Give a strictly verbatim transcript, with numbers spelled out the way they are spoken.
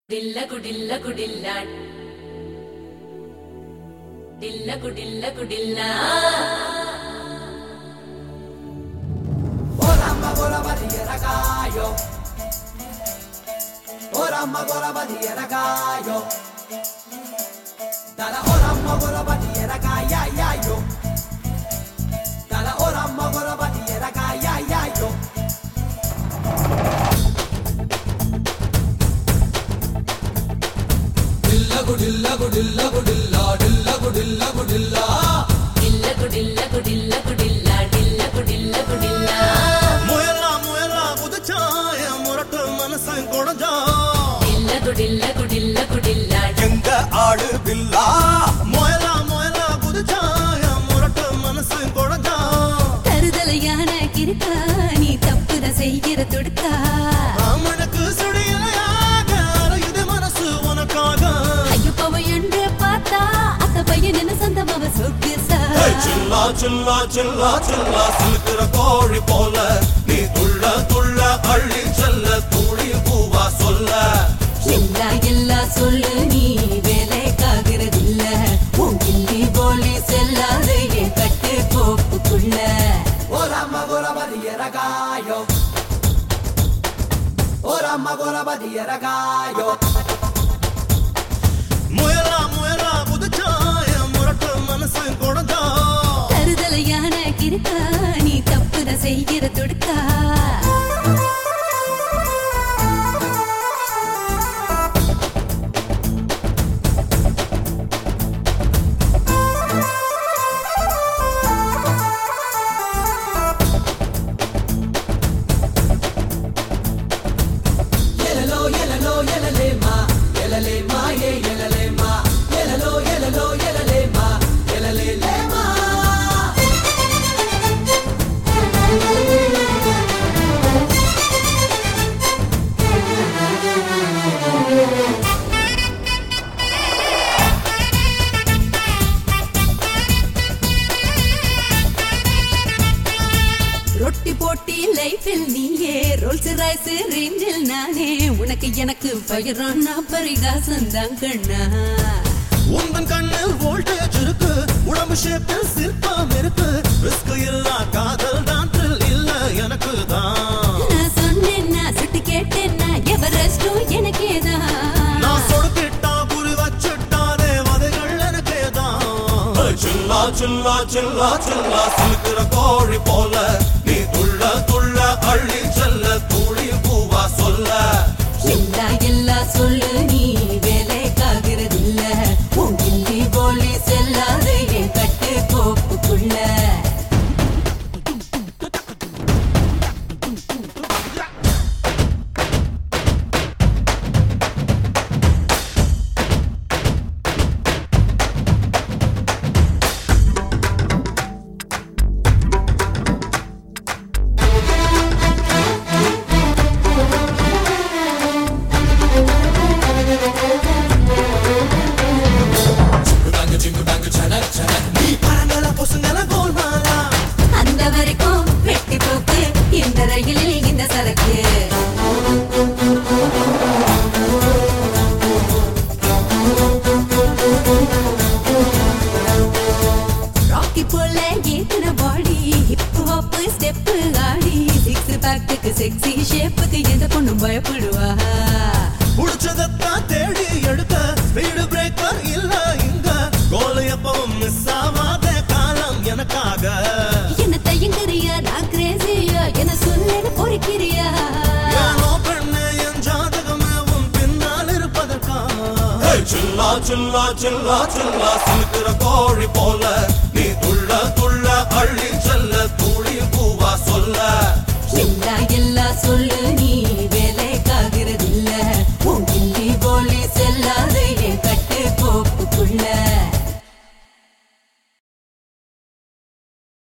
Dilla kudilla kudilla Dilla kudilla kudilla Oramma gola badiya ragayo Oramma gola badiya ragayo Dala oramma gola badiya ragaya ya yo Dala oramma gola badiya ragaya ya yo Dilla kudilla kudilla kudilla dilla kudilla kudilla Dilla kudilla kudilla kudilla Dilla kudilla kudilla முயலா முயலா குதிச்சாய முரட்டு மனசன் கொடஞ்சா Dilla kudilla kudilla kudilla எங்க ஆடு பில்லா முயலா முயலா குதிச்சாய முரட்டு மனசன் கொடஞ்சா தருதலையான கிறுக்கா நீ தப்புத செய்கிற துடுக்கா ராமனுக்கு சுடியலையாக அரையுது மனசு உனக்காக ஐயோ பவ என்று பார்த்தா அத்த பையன் என்ன சொந்தமாவ சொக்குசா சில்லா சில்லா சில்லா சில்லா சிலுக்கிற கோழி போல நீ துள்ள துள்ள அள்ளி செல்ல தூளி பூவா சொல்ல எல்லா எல்லா சொல்லு நீ வேலைக்காகிறது இல்ல உன் கிள்ளி போலி செல்லாது என் கட்டு கோப்புக்குள்ள Oramma gola badiya ragayo Oramma gola badiya ragayo முயலா முயலா குதிச்சாய முரட்டு மனசன் கொடஞ்சா தருதலையான கிறுக்கா நீ தப்புத செய்கிற துடுக்கா Yelelo yelelo yelele ma yelele ma ye yelele ma yelelo yelelo yelele ma yelele le ma ரொட்டி போட்டி லைஃபில் நீயே ரோல்ஸ் ராய்ஸ் ரேஞ்சில் நானே உனக்கு எனக்கு பயிரும் நான் பரிகாசம் தான் கண்ணா உந்தன் கண்ணில் வோல்டேஜ் இருக்கு உடம்பு ஷேப்பில் சிற்பம் இருக்கு ரிஸ்க் இல்லா காதல் தான் thrill இல்ல எனக்கு தான் நான் சொன்னேன்னா சுட்டு கேட்டேன்னா எவரெஸ்டும் எனக்கேதான் நான் சொடுக்கிட்டா குறி வச்சுட்டா தேவதைகள் எனக்கே தான் சில்லா சில்லா சில்லா சில்லா சிலுக்கிற கோழி போல நீ துள்ள துள்ள அள்ளி செல்ல தூளி பூவா சொல்ல எல்லா எல்லா சொல்லு நீ வேலைக்காகிறது இல்ல உன் கிள்ளி போலி செல்லாது என் கட்டு கோப்புக்குள்ள நீ பரங்கல பொசுங்கல கோல்மாலா அந்த வரைக்கும் வெட்டி போக்கு இந்த ரயிலில் இந்த சரக்கு ராக்கி போல ஏத்துன பாடி ஹிப் ஹாப் ஸ்டெப் ஆடி சிக்ஸ் பேக்குக்கு செக்ஸி ஷேப்புக்கு எந்த பொண்ணும் பயப்படுவா புடிச்சதத்தான் தேடி எடுக்க ஸ்பீடு பிரேக்கர் இல்ல இங்க கோல் எப்பவும் மிஸ் ஆகாத காலம் எனக்காக என்ன தயங்குறியா நான் கிரேசியா என்ன சொல்லேன்னு பொறுக்கிறியா ஏனோ பெண்ணே என் ஜாதகமே உன் பின்னால் இருப்பதற்கா சில்லா சில்லா சில்லா சில்லா சிலுக்கிற கோழி போல நீ துள்ள துள்ள அள்ளி செல்ல தூளி பூவா சொல்ல எல்லா எல்லா சொல்லு